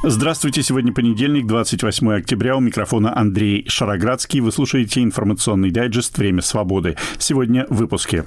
Здравствуйте, сегодня понедельник, 28 октября, у микрофона Андрей Шароградский. Вы слушаете информационный дайджест «Время свободы». Сегодня в выпуске.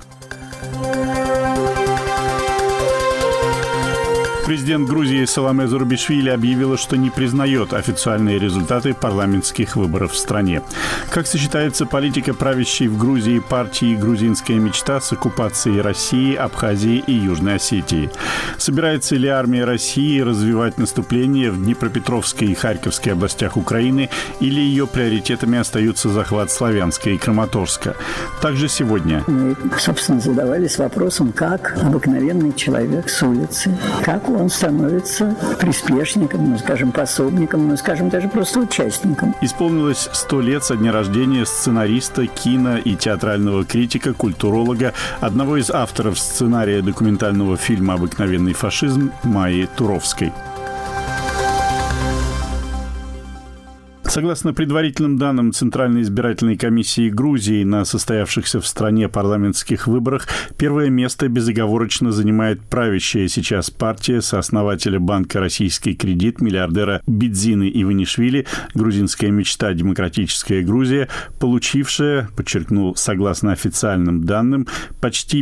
Президент Грузии Саломе Зурабишвили объявила, что не признает официальные результаты парламентских выборов в стране. Как сочетается политика правящей в Грузии партии «Грузинская мечта» с оккупацией России, Абхазии и Южной Осетии? Собирается ли армия России развивать наступление в Днепропетровской и Харьковской областях Украины, или ее приоритетами остаются захват Славянска и Краматорска? Также сегодня. Мы, собственно, задавались вопросом, как обыкновенный человек с улицы, как он становится приспешником, пособником, даже просто участником. Исполнилось 100 лет со дня рождения сценариста, кино и театрального критика, культуролога, одного из авторов сценария документального фильма «Обыкновенный фашизм» Майи Туровской. Согласно предварительным данным Центральной избирательной комиссии Грузии, на состоявшихся в стране парламентских выборах первое место безоговорочно занимает правящая сейчас партия сооснователя банка «Российский кредит» миллиардера Бидзины Иванишвили, грузинская мечта «Демократическая Грузия», получившая, подчеркнул, согласно официальным данным, почти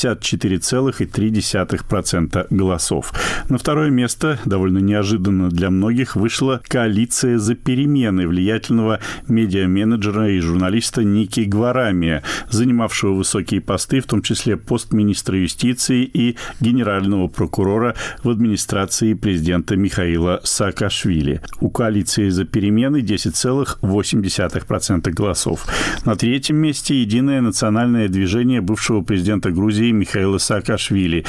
54,3% голосов. На второе место, довольно неожиданно для многих, вышла коалиция «За перемены» влиятельного медиа-менеджера и журналиста Ники Гварамия, занимавшего высокие посты, в том числе пост министра юстиции и генерального прокурора в администрации президента Михаила Саакашвили. У коалиции «За перемены» 10,8% голосов. На третьем месте единое национальное движение бывшего президента Грузии Михаила Саакашвили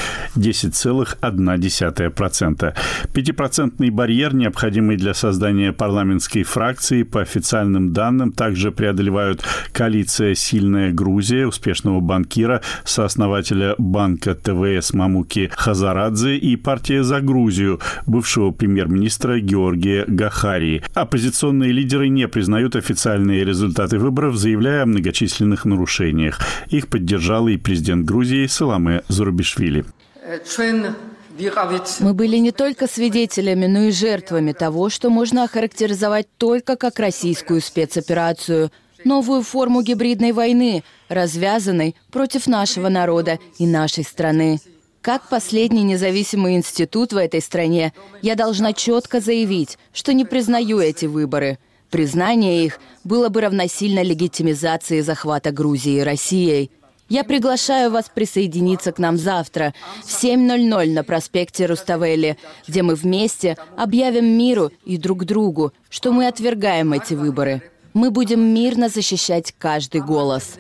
10,1%. 5% барьер, необходимый для создания парламентской фракции, по официальным данным также преодолевают коалиция «Сильная Грузия» успешного банкира, сооснователя банка ТВС Мамуки Хазарадзе и партия «За Грузию» бывшего премьер-министра Георгия Гахарии. Оппозиционные лидеры не признают официальные результаты выборов, заявляя о многочисленных нарушениях. Их поддержал и президент Грузии Саломе Зурабишвили. Мы были не только свидетелями, но и жертвами того, что можно охарактеризовать только как российскую спецоперацию, новую форму гибридной войны, развязанной против нашего народа и нашей страны. Как последний независимый институт в этой стране, я должна четко заявить, что не признаю эти выборы. Признание их было бы равносильно легитимизации захвата Грузии Россией. Я приглашаю вас присоединиться к нам завтра в 7:00 на проспекте Руставели, где мы вместе объявим миру и друг другу, что мы отвергаем эти выборы. Мы будем мирно защищать каждый голос.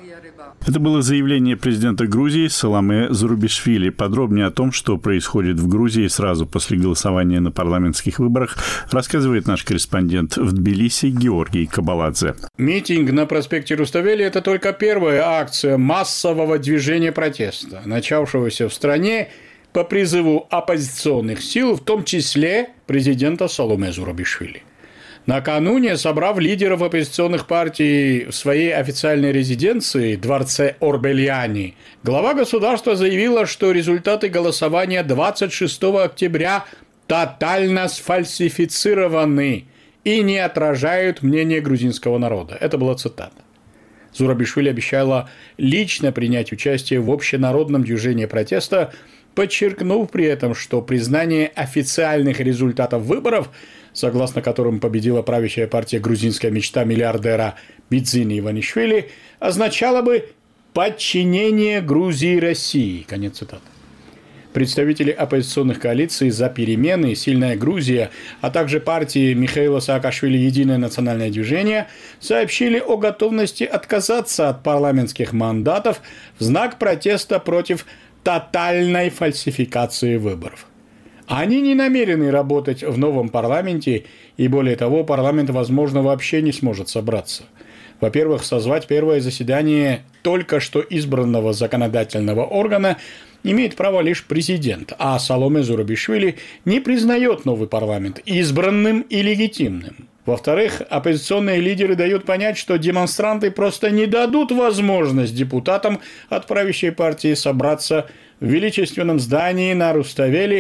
Это было заявление президента Грузии Саломе Зурабишвили. Подробнее о том, что происходит в Грузии сразу после голосования на парламентских выборах, рассказывает наш корреспондент в Тбилиси Георгий Кабаладзе. Митинг на проспекте Руставели – это только первая акция массового движения протеста, начавшегося в стране по призыву оппозиционных сил, в том числе президента Саломе Зурабишвили. Накануне, собрав лидеров оппозиционных партий в своей официальной резиденции, дворце Орбельяни, глава государства заявила, что результаты голосования 26 октября тотально сфальсифицированы и не отражают мнение грузинского народа. Это была цитата. Зурабишвили обещала лично принять участие в общенародном движении протеста, подчеркнув при этом, что признание официальных результатов выборов, согласно которым победила правящая партия «Грузинская мечта» миллиардера Бидзины Иванишвили, означало бы подчинение Грузии России. Конец цитаты. Представители оппозиционных коалиций «За перемены», «Сильная Грузия», а также партии Михаила Саакашвили «Единое национальное движение» сообщили о готовности отказаться от парламентских мандатов в знак протеста против тотальной фальсификации выборов. Они не намерены работать в новом парламенте, и более того, парламент, возможно, вообще не сможет собраться. Во-первых, созвать первое заседание только что избранного законодательного органа имеет право лишь президент, а Саломе Зурабишвили не признает новый парламент избранным и легитимным. Во-вторых, оппозиционные лидеры дают понять, что демонстранты просто не дадут возможность депутатам от правящей партии собраться в величественном здании на Руставели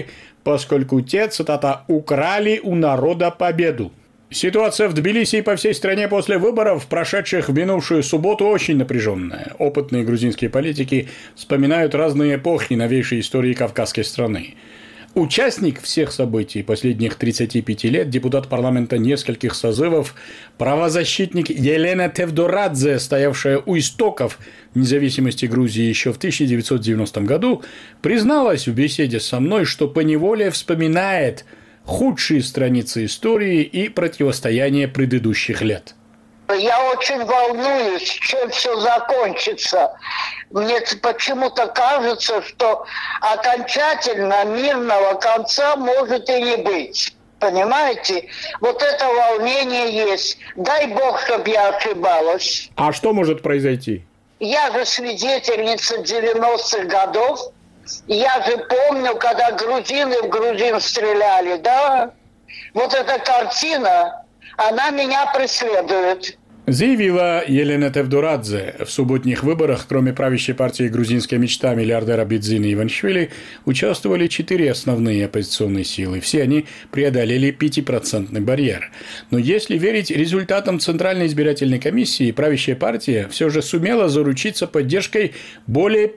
поскольку те, цитата, «украли у народа победу». Ситуация в Тбилиси и по всей стране после выборов, прошедших в минувшую субботу, очень напряженная. Опытные грузинские политики вспоминают разные эпохи новейшей истории кавказской страны. Участник всех событий последних 35 лет, депутат парламента нескольких созывов, правозащитник Елена Тевдорадзе, стоявшая у истоков независимости Грузии еще в 1990 году, призналась в беседе со мной, что поневоле вспоминает худшие страницы истории и противостояния предыдущих лет. Я очень волнуюсь, чем все закончится. Мне почему-то кажется, что окончательно мирного конца может и не быть. Понимаете? Вот это волнение есть. Дай бог, чтобы я ошибалась. А что может произойти? Я же свидетельница 90-х годов. Я же помню, когда грузины в грузин стреляли, да? Вот эта картина, она меня преследует. Заявила Елена Тевдорадзе. В субботних выборах, кроме правящей партии «Грузинская мечта» миллиардера Бидзины Иванишвили, участвовали 4 основные оппозиционные силы. Все они преодолели 5% барьер. Но если верить результатам Центральной избирательной комиссии, правящая партия все же сумела заручиться поддержкой более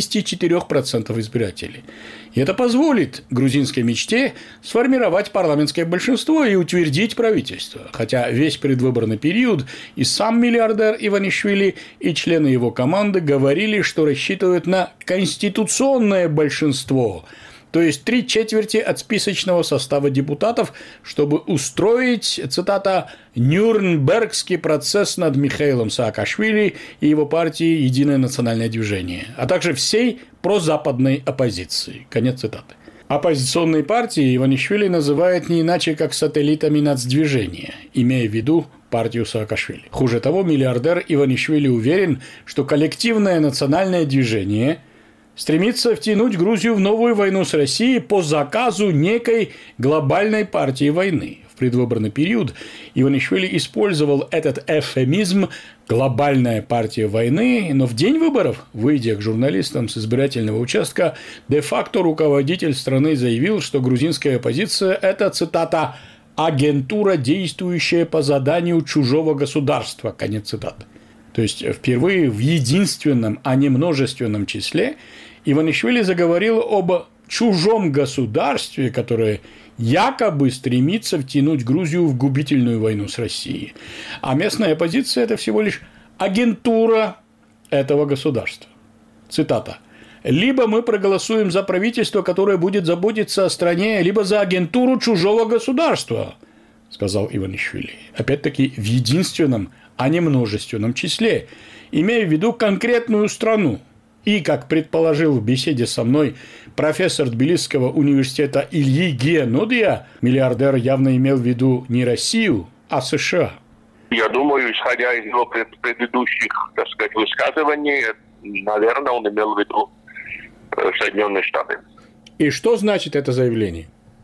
54% избирателей. И это позволит грузинской мечте сформировать парламентское большинство и утвердить правительство. Хотя весь предвыборный период и сам миллиардер Иванишвили, и члены его команды говорили, что рассчитывают на конституционное большинство, то есть 3/4 от списочного состава депутатов, чтобы устроить, цитата, «Нюрнбергский процесс над Михаилом Саакашвили и его партией «Единое национальное движение», а также всей прозападной оппозиции». Конец цитаты. Оппозиционные партии Иванишвили называет не иначе, как сателлитами нацдвижения, имея в виду партию Саакашвили. Хуже того, миллиардер Иванишвили уверен, что коллективное национальное движение стремится втянуть Грузию в новую войну с Россией по заказу некой глобальной партии войны. В предвыборный период Иванишвили использовал этот эвфемизм «глобальная партия войны», но в день выборов, выйдя к журналистам с избирательного участка, де-факто руководитель страны заявил, что грузинская оппозиция – это, цитата, «агентура, действующая по заданию чужого государства». Конец цитаты. То есть, впервые в единственном, а не множественном числе Иванишвили заговорил об чужом государстве, которое якобы стремится втянуть Грузию в губительную войну с Россией. А местная оппозиция – это всего лишь агентура этого государства. Цитата. «Либо мы проголосуем за правительство, которое будет заботиться о стране, либо за агентуру чужого государства», – сказал Иванишвили. Опять-таки, в единственном, а не множественном числе, имея в виду конкретную страну. И, как предположил в беседе со мной профессор Тбилисского университета Ильи Гианодия, миллиардер явно имел в виду не Россию, а США. Я думаю, исходя из его предыдущих, так сказать, высказываний, наверное, он имел в виду Соединенные Штаты. И что значит это заявление?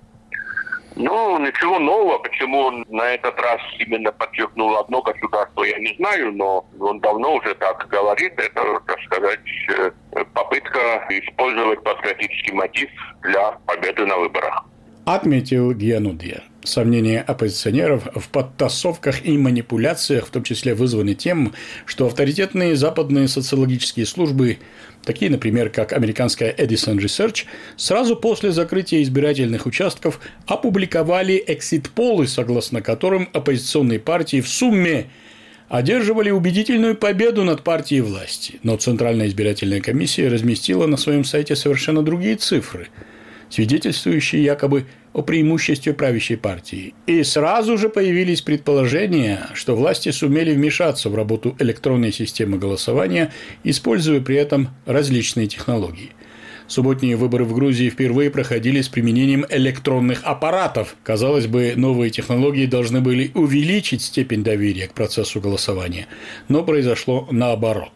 Ну, ничего нового. Почему он на этот раз именно подчеркнул одно государство, я не знаю, но он давно уже так говорит. Это, так сказать, попытка использовать патриотический мотив для победы на выборах. Отметил Гианудия. Сомнения оппозиционеров в подтасовках и манипуляциях, в том числе вызваны тем, что авторитетные западные социологические службы, такие, например, как американская Edison Research, сразу после закрытия избирательных участков опубликовали экзит-полы, согласно которым оппозиционные партии в сумме одерживали убедительную победу над партией власти. Но Центральная избирательная комиссия разместила на своем сайте совершенно другие цифры, свидетельствующие якобы о преимуществе правящей партии. И сразу же появились предположения, что власти сумели вмешаться в работу электронной системы голосования, используя при этом различные технологии. Субботние выборы в Грузии впервые проходили с применением электронных аппаратов. Казалось бы, новые технологии должны были увеличить степень доверия к процессу голосования, но произошло наоборот.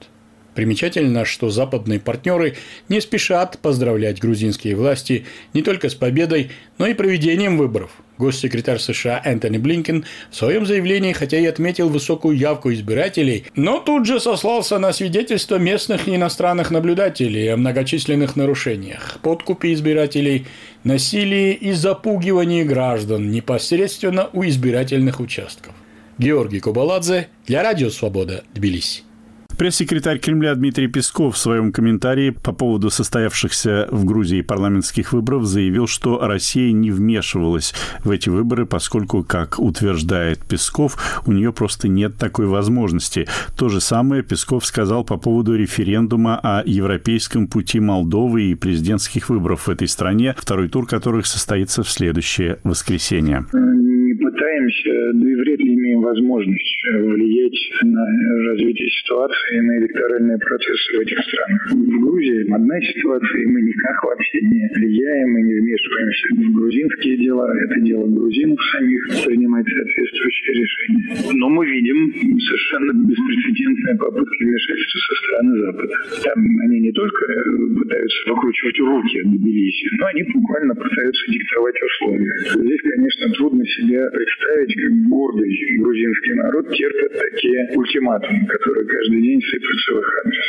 Примечательно, что западные партнеры не спешат поздравлять грузинские власти не только с победой, но и проведением выборов. Госсекретарь США Энтони Блинкен в своем заявлении, хотя и отметил высокую явку избирателей, но тут же сослался на свидетельства местных и иностранных наблюдателей о многочисленных нарушениях, подкупе избирателей, насилии и запугивании граждан непосредственно у избирательных участков. Георгий Кобаладзе для Радио Свобода, Тбилиси. Пресс-секретарь Кремля Дмитрий Песков в своем комментарии по поводу состоявшихся в Грузии парламентских выборов заявил, что Россия не вмешивалась в эти выборы, поскольку, как утверждает Песков, у нее просто нет такой возможности. То же самое Песков сказал по поводу референдума о европейском пути Молдовы и президентских выборов в этой стране, второй тур которых состоится в следующее воскресенье. Пытаемся, да и вряд ли имеем возможность влиять на развитие ситуации и на электоральные процессы в этих странах. В Грузии одна ситуация, и мы никак вообще не влияем, мы не вмешиваемся в грузинские дела. Это дело грузинов самих принимать соответствующие решения. Но мы видим совершенно беспрецедентные попытки вмешательства со стороны Запада. Там они не только пытаются выкручивать руки от Тбилиси, но они буквально пытаются диктовать условия. Здесь, конечно, трудно себе представить, как гордый грузинский народ терпит такие ультиматумы, которые каждый день сыпятся в их адрес.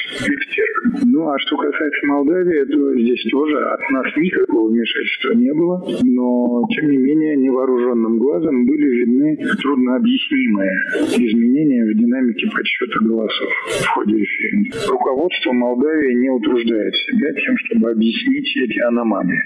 Ну, а что касается Молдавии, то здесь тоже от нас никакого вмешательства не было, но, тем не менее, невооруженным глазом были видны труднообъяснимые изменения в динамике подсчета голосов в ходе референдума. Руководство Молдавии не утруждает себя тем, чтобы объяснить эти аномалии.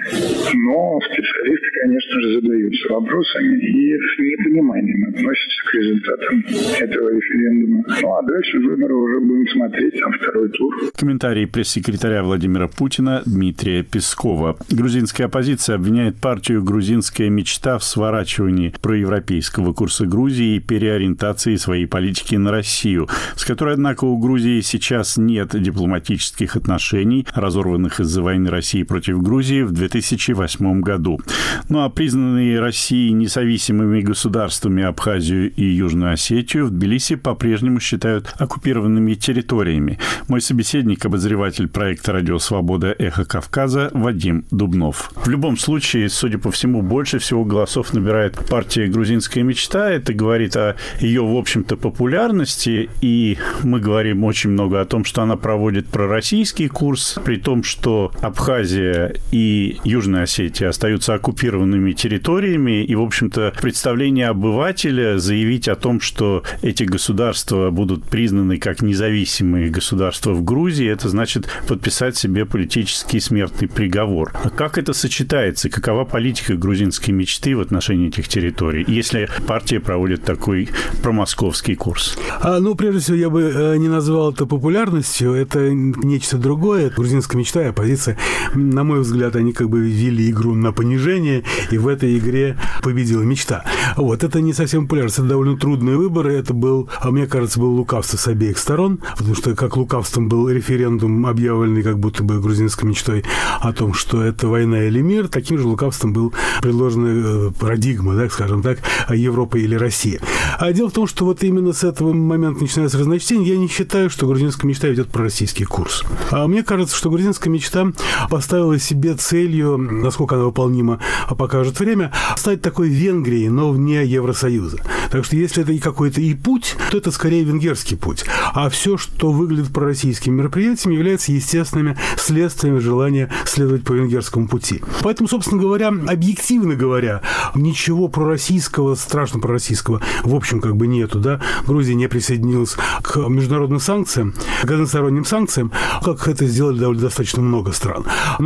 Но специалисты, конечно же, задаются вопросами и с непониманием относятся к результатам этого референдума. Ну, а дальше выборы уже будем смотреть, там второй тур. Комментарий пресс-секретаря Владимира Путина Дмитрия Пескова. Грузинская оппозиция обвиняет партию «Грузинская мечта» в сворачивании проевропейского курса Грузии и переориентации своей политики на Россию, с которой, однако, у Грузии сейчас нет дипломатических отношений, разорванных из-за войны России против Грузии в 2008 году. Ну а признанные Россией независимыми государствами Абхазию и Южную Осетию в Тбилиси по-прежнему считают оккупированными территориями. Мой собеседник, обозреватель проекта «Радио Свобода. Эхо Кавказа» Вадим Дубнов. В любом случае, судя по всему, больше всего голосов набирает партия «Грузинская мечта». Это говорит о ее, в общем-то, популярности. И мы говорим очень много о том, что она проводит пророссийский курс, при том, что Абхазия и Южная Осетия остаются оккупированными территориями. И, в общем-то, представление обывателя заявить о том, что эти государства будут признаны как независимые государства в Грузии, это значит подписать себе политический смертный приговор. А как это сочетается? Какова политика грузинской мечты в отношении этих территорий, если партия проводит такой промосковский курс? Прежде всего, я бы не назвал это популярностью. Это нечто другое. Грузинская мечта и оппозиция, на мой взгляд, они как бы вели игру на понижение, и в этой игре победила мечта. Это не совсем популярность. Это довольно трудные выборы. Это был, мне кажется, был лукавство с обеих сторон, потому что как лукавством был референдум, объявленный как будто бы грузинской мечтой о том, что это война или мир, таким же лукавством был предложена парадигма, скажем так, Европа или Россия. А дело в том, что именно с этого момента начинается разночтение. Я не считаю, что грузинская мечта ведет пророссийский курс. Мне кажется, что грузинская мечта поставила себе целью, насколько она выполнима, покажет время, стать такой Венгрией, но вне Евросоюза. Так что если это и какой-то и путь, то это скорее венгерский путь. А все, что выглядит пророссийскими мероприятиями, является естественными следствиями желания следовать по венгерскому пути. Поэтому, собственно говоря, объективно говоря, ничего пророссийского, страшно пророссийского, в общем, нету. Грузия не присоединилась к международным санкциям, к односторонним санкциям, как это сделали довольно достаточно много стран.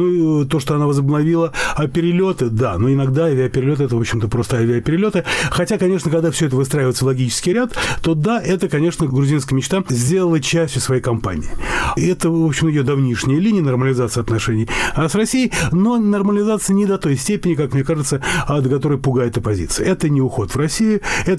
И то, что она возобновила перелеты, но иногда авиаперелеты, это, в общем-то, просто авиаперелеты. Хотя, конечно, когда все это выстраивается в логический ряд, то это, конечно, грузинская мечта сделала частью своей кампании. И это, в общем, ее давнишняя линия нормализации отношений с Россией, но нормализация не до той степени, как мне кажется, до которой пугает оппозиция. Это не уход в Россию, это не уход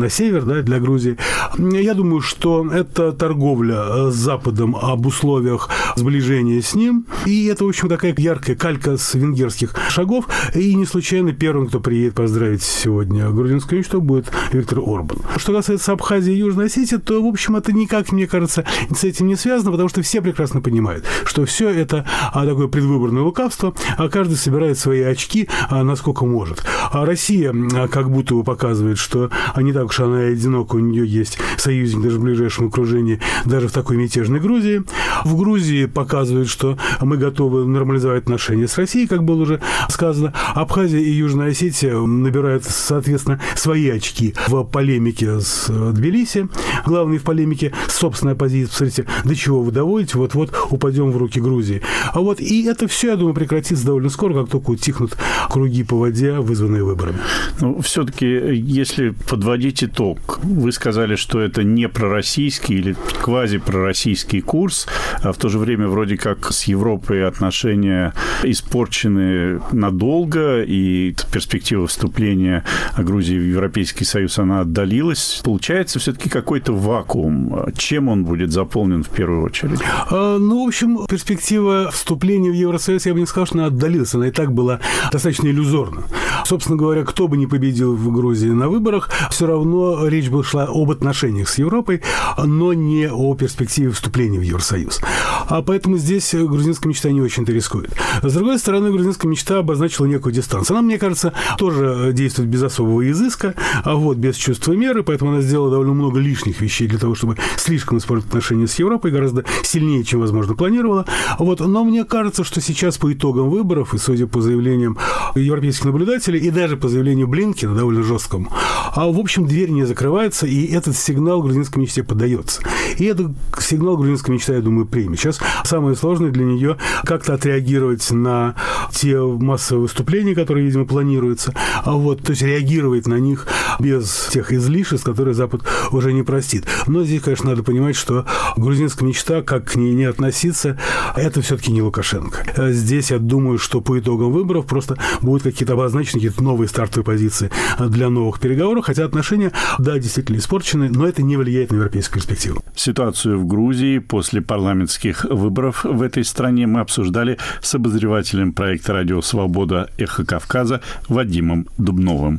на север, да, для Грузии. Я думаю, что это торговля с Западом об условиях сближения с ним. И это, в общем, такая яркая калька с венгерских шагов. И не случайно первым, кто приедет поздравить сегодня грузинское мечту, будет Виктор Орбан. Что касается Абхазии и Южной Осетии, то, в общем, это никак, мне кажется, с этим не связано, потому что все прекрасно понимают, что все это такое предвыборное лукавство, а каждый собирает свои очки, насколько может. А Россия как будто бы показывает, что не так уж она и одинока, у нее есть союзник даже в ближайшем окружении, даже в такой мятежной Грузии. В Грузии показывают, что мы готовы нормализовать отношения с Россией, как было уже сказано. Абхазия и Южная Осетия набирают, соответственно, свои очки в полемике с Тбилиси, главное в полемике с собственной оппозицией. Посмотрите, до чего вы доводите, вот-вот упадем в руки Грузии. А вот и это все, я думаю, прекратится довольно скоро, как только утихнут круги по воде, вызванные выборами. Ну, все-таки, если подводить итог, вы сказали, что это не пророссийский или квазипророссийский курс, а в то же время вроде как с Европой отношения испорчены надолго, и перспектива вступления Грузии в Европейский Союз, она отдалилась. Получается все-таки какой-то вакуум. Чем он будет заполнен в первую очередь? Ну, в общем, перспектива вступления в Евросоюз, я бы не сказал, что она отдалилась. Она и так была достаточно иллюзорна. Собственно говоря, кто бы ни победил в Грузии на выборах, все равно речь шла об отношениях с Европой, но не о перспективе вступления в Евросоюз. А поэтому здесь грузинская мечта не очень-то рискует. С другой стороны, грузинская мечта обозначила некую дистанцию. Она, мне кажется, тоже действует без особого изыска, без чувства меры, поэтому она сделала довольно много лишних вещей для того, чтобы слишком испортить отношения с Европой, гораздо сильнее, чем, возможно, планировала. Но мне кажется, что сейчас по итогам выборов, и судя по заявлениям европейских наблюдателей, и даже по заявлению Блинкена, довольно жесткому, в общем, дверь не закрывается, и этот сигнал грузинской мечте поддается. И этот сигнал грузинская мечта, я думаю, примет. Сейчас самое сложное для нее как-то отреагировать на те массовые выступления, которые, видимо, планируются, то есть реагировать на них без тех излишеств, которые Запад уже не простит. Но здесь, конечно, надо понимать, что грузинская мечта, как к ней не относиться, это все-таки не Лукашенко. Здесь я думаю, что по итогам выборов просто будут какие-то обозначены, какие-то новые стартовые позиции для новых переговоров, хотя отношения, да, действительно испорчены, но это не влияет на европейскую перспективу. Ситуацию в Грузии после парламентских выборов в этой стране мы обсуждали с обозревателем проекта «Радио Свобода. Эхо Кавказа» Вадимом Дубновым.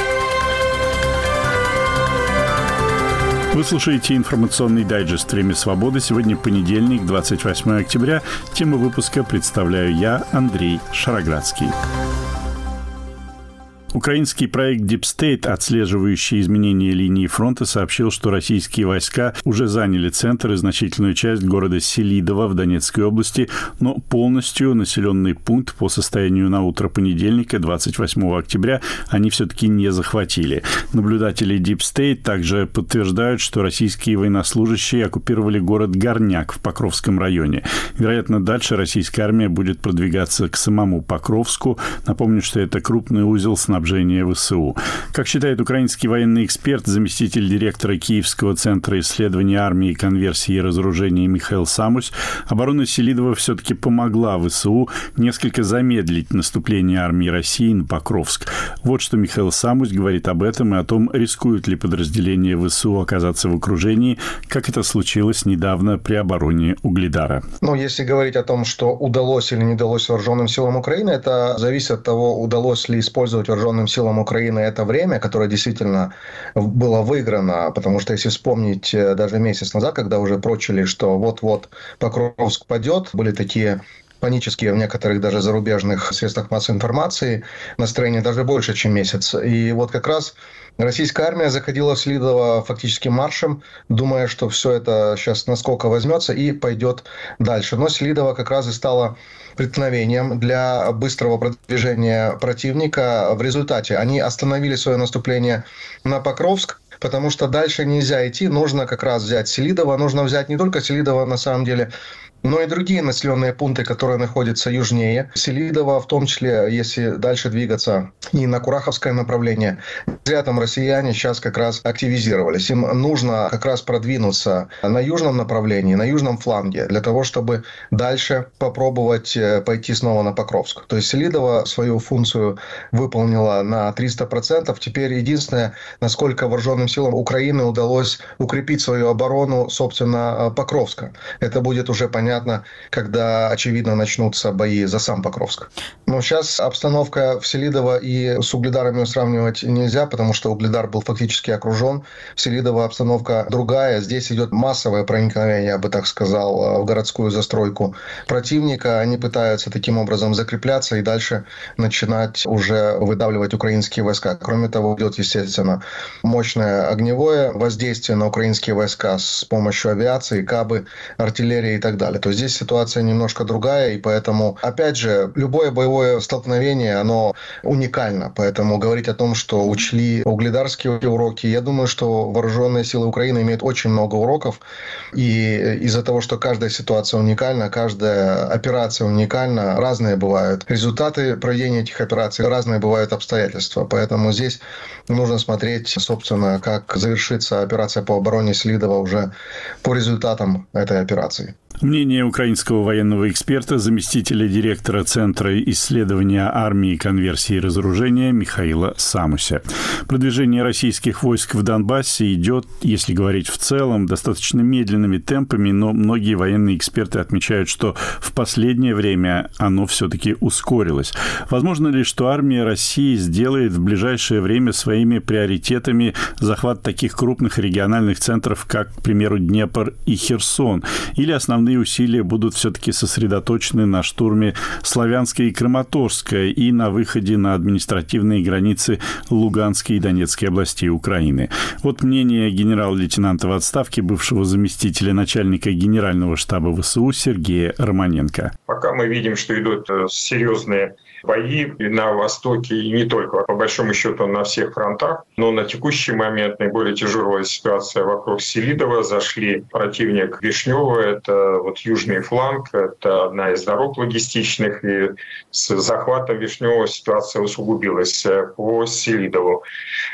Вы слушаете информационный дайджест «Время свободы». Сегодня понедельник, 28 октября. Тему выпуска представляю я, Андрей Шароградский. Украинский проект Deep State, отслеживающий изменения линии фронта, сообщил, что российские войска уже заняли центр и значительную часть города Селидово в Донецкой области, но полностью населенный пункт по состоянию на утро понедельника, 28 октября, они все-таки не захватили. Наблюдатели Deep State также подтверждают, что российские военнослужащие оккупировали город Горняк в Покровском районе. Вероятно, дальше российская армия будет продвигаться к самому Покровску. Напомню, что это крупный узел снабжения ВСУ. Как считает украинский военный эксперт, заместитель директора Киевского центра исследований армии, конверсии и разоружения Михаил Самусь, оборона Селидова все-таки помогла ВСУ несколько замедлить наступление армии России на Покровск. Вот что Михаил Самусь говорит об этом и о том, рискуют ли подразделения ВСУ оказаться в окружении, как это случилось недавно при обороне Угледара. Если говорить о том, что удалось или не удалось вооруженным силам Украины, это зависит от того, удалось ли использовать вооруженным силам Украины это время, которое действительно было выиграно, потому что если вспомнить даже месяц назад, когда уже прочили, что вот-вот Покровск падет, были такие панические в некоторых даже зарубежных средствах массовой информации настроения даже больше, чем месяц. И как раз российская армия заходила в Селидово фактически маршем, думая, что все это сейчас насколько возьмется и пойдет дальше. Но Селидово как раз и стало преткновением для быстрого продвижения противника. В результате они остановили свое наступление на Покровск, потому что дальше нельзя идти, нужно как раз взять Селидово, нужно взять не только Селидово, на самом деле, но и другие населенные пункты, которые находятся южнее Селидова, в том числе, если дальше двигаться и на Кураховское направление. Зря там россияне сейчас как раз активизировались. Им нужно как раз продвинуться на южном направлении, на южном фланге, для того, чтобы дальше попробовать пойти снова на Покровск. То есть Селидово свою функцию выполнила на 300%. Теперь единственное, насколько вооруженным силам Украины удалось укрепить свою оборону, собственно, Покровска. Это будет уже понятно, когда, очевидно, начнутся бои за сам Покровск. Но сейчас обстановка в Селидово и с Угледарами сравнивать нельзя, потому что Угледар был фактически окружен. В Селидово обстановка другая. Здесь идет массовое проникновение, я бы так сказал, в городскую застройку противника. Они пытаются таким образом закрепляться и дальше начинать уже выдавливать украинские войска. Кроме того, идет, естественно, мощное огневое воздействие на украинские войска с помощью авиации, КАБы, артиллерии и так далее. То есть здесь ситуация немножко другая, и поэтому, опять же, любое боевое столкновение, оно уникально. Поэтому говорить о том, что учли угледарские уроки, я думаю, что вооруженные силы Украины имеют очень много уроков, и из-за того, что каждая ситуация уникальна, каждая операция уникальна, разные бывают результаты проведения этих операций, разные бывают обстоятельства. Поэтому здесь нужно смотреть, собственно, как завершится операция по обороне Селидова уже по результатам этой операции. Мнение украинского военного эксперта, заместителя директора Центра исследования армии, конверсии и разоружения Михаила Самуся. Продвижение российских войск в Донбассе идет, если говорить в целом, достаточно медленными темпами, но многие военные эксперты отмечают, что в последнее время оно все-таки ускорилось. Возможно ли, что армия России сделает в ближайшее время своими приоритетами захват таких крупных региональных центров, как, к примеру, Днепр и Херсон? Или основные усилия будут все-таки сосредоточены на штурме Славянска и Краматорска и на выходе на административные границы Луганской и Донецкой областей Украины? Вот мнение генерал-лейтенанта в отставке, бывшего заместителя начальника Генерального штаба ВСУ Сергея Романенко. Пока мы видим, что идут серьезные бои на Востоке, и не только, по большому счету, на всех фронтах. Но на текущий момент наиболее тяжелая ситуация вокруг Селидова. Зашли противник Вишнева, это вот южный фланг, это одна из дорог логистичных, и с захватом Вишнева ситуация усугубилась по Селидову.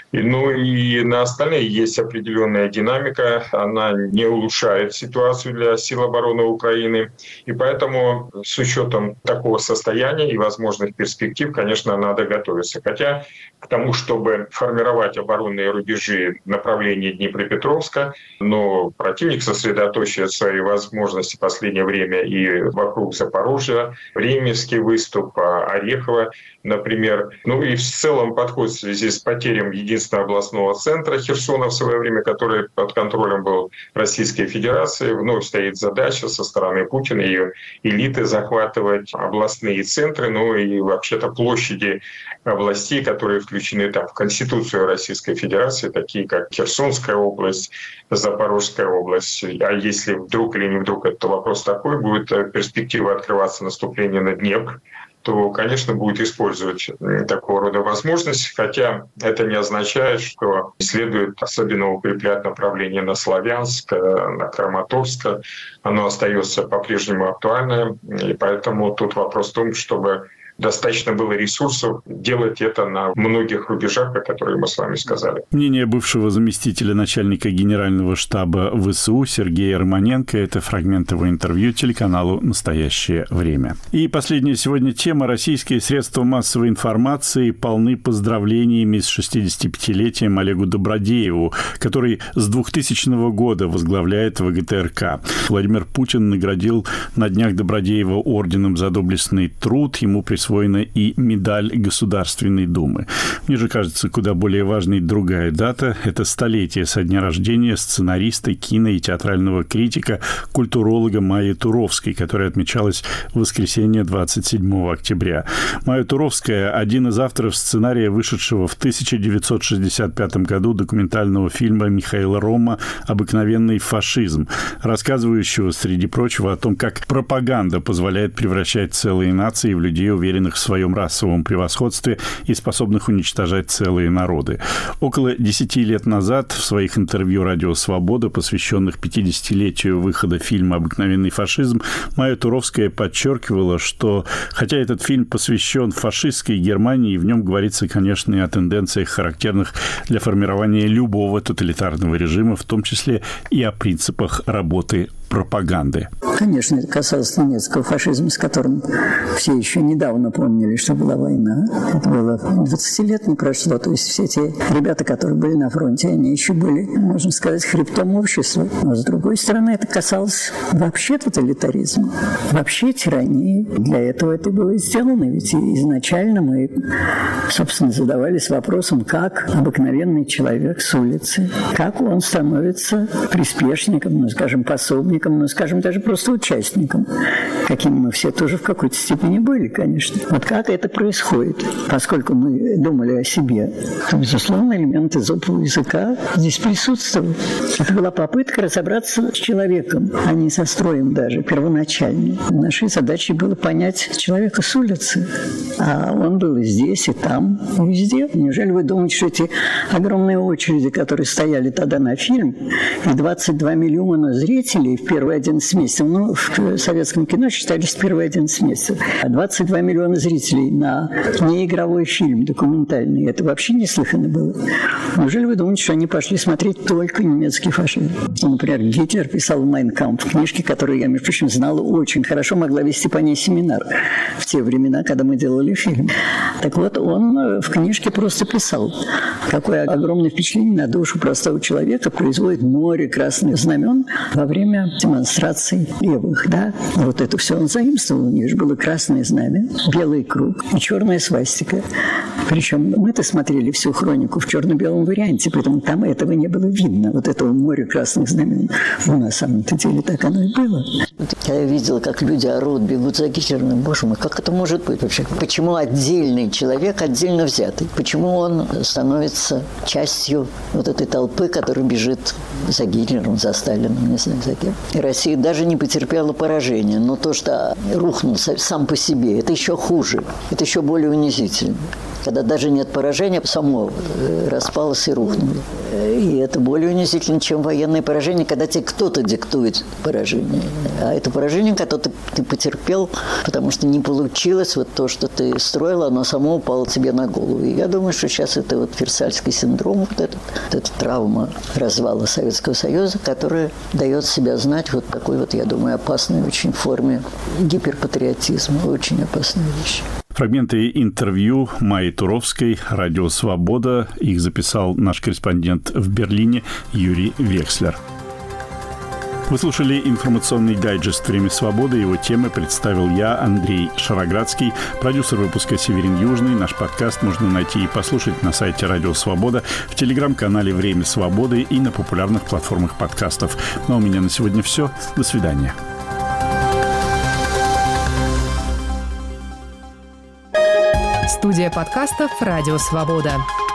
Ну и на остальные есть определенная динамика, она не улучшает ситуацию для сил обороны Украины, и поэтому с учетом такого состояния и возможных перспектив, конечно, надо готовиться. Хотя к тому, чтобы формировать оборонные рубежи в направлении Днепропетровска, но противник сосредоточивает свои возможности в последнее время и вокруг Запорожья, Временский выступ, Орехово, например. Ну и в целом подход в связи с потерей единственного областного центра Херсона в свое время, который под контролем был Российской Федерации. Вновь стоит задача со стороны Путина и ее элиты захватывать областные центры, ну и вообще-то площади областей, которые включены там в Конституцию Российской Федерации, такие как Херсонская область, Запорожская область. А если вдруг или не вдруг это вопрос такой, будет перспектива открываться наступление на Днепр, то, конечно, будет использовать такого рода возможность, хотя это не означает, что следует особенно укреплять направление на Славянск, на Краматорск. Оно остается по-прежнему актуальным, и поэтому тут вопрос в том, чтобы достаточно было ресурсов делать это на многих рубежах, о которых мы с вами сказали. Мнение бывшего заместителя начальника Генерального штаба ВСУ Сергея Романенко. Это фрагмент его интервью телеканалу «Настоящее время». И последняя сегодня тема. Российские средства массовой информации полны поздравлениями с 65-летием Олегу Добродееву, который с 2000 года возглавляет ВГТРК. Владимир Путин наградил на днях Добродеева орденом за доблестный труд. Ему присвоена и медаль Государственной Думы. Мне же кажется, куда более важной другая дата – это столетие со дня рождения сценариста, кино- и театрального критика, культуролога Майи Туровской, которая отмечалась в воскресенье 27 октября. Майя Туровская – один из авторов сценария, вышедшего в 1965 году документального фильма Михаила Рома «Обыкновенный фашизм», рассказывающего, среди прочего, о том, как пропаганда позволяет превращать целые нации в людей, уверенных уверенных в своем расовом превосходстве и способных уничтожать целые народы. Около 10 лет назад в своих интервью «Радио Свобода», посвященных 50-летию выхода фильма «Обыкновенный фашизм», Майя Туровская подчеркивала, что хотя этот фильм посвящен фашистской Германии, в нем говорится, конечно, и о тенденциях, характерных для формирования любого тоталитарного режима, в том числе и о принципах работы пропаганды. Конечно, это касалось немецкого фашизма, с которым все еще недавно помнили, что была война. Это было 20 лет не прошло. То есть все те ребята, которые были на фронте, они еще были, можно сказать, хребтом общества. Но с другой стороны, это касалось вообще тоталитаризма, вообще тирании. Для этого это было сделано. Ведь изначально мы, собственно, задавались вопросом, как обыкновенный человек с улицы, как он становится приспешником, скажем, пособником, скажем, даже просто участником, каким мы все тоже в какой-то степени были, конечно. Вот как это происходит? Поскольку мы думали о себе, то, безусловно, элемент эзопового языка здесь присутствовал. Это была попытка разобраться с человеком, а не со строем даже, первоначально. Нашей задачей было понять человека с улицы, а он был и здесь, и там, и везде. Неужели вы думаете, что эти огромные очереди, которые стояли тогда на фильм, и 22 миллиона зрителей в первые 11 месяцев, в советском кино считались первые 11 месяцев, а 22 миллиона зрителей на неигровой фильм документальный, это вообще неслыханно было. Неужели вы думаете, что они пошли смотреть только немецкий фашизм? Например, Гитлер писал «Майн кампф», книжки, которые я, между прочим, знала очень хорошо, могла вести по ней семинар в те времена, когда мы делали фильм. Так вот, он в книжке просто писал, какое огромное впечатление на душу простого человека производит море красных знамен во время демонстраций левых, да? Вот это все он заимствовал. У них же было красное знамя, белый круг и черная свастика. Причем мы-то смотрели всю хронику в черно-белом варианте, поэтому там этого не было видно, вот этого моря красных знамен. Но на самом-то деле так оно и было. Я видела, как люди орут, бегут за Гитлером. Боже мой, как это может быть вообще? Почему отдельный человек отдельно взятый? Почему он становится частью вот этой толпы, которая бежит за Гитлером, за Сталином, не знаю, за кем? И Россия даже не потерпела поражения. Но то, что рухнул сам по себе, это еще хуже. Это еще более унизительно. Когда даже нет поражения, само распалось и рухнуло. И это более унизительно, чем военное поражение, когда тебе кто-то диктует поражение. А это поражение, которое ты потерпел, потому что не получилось вот то, что ты строил, оно само упало тебе на голову. И я думаю, что сейчас это вот Версальский синдром, вот эта травма развала Советского Союза, которая дает себя знать вот такой вот, я думаю, опасной очень форме гиперпатриотизма. Очень опасная вещь. Фрагменты интервью Майи Туровской, «Радио Свобода». Их записал наш корреспондент в Берлине Юрий Векслер. Вы слушали информационный дайджест «Время свободы». Его темы представил я, Андрей Шароградский, продюсер выпуска Северин Южный. Наш подкаст можно найти и послушать на сайте «Радио Свобода», в телеграм-канале «Время свободы» и на популярных платформах подкастов. Ну а у меня на сегодня все. До свидания. Студия подкастов «Радио Свобода».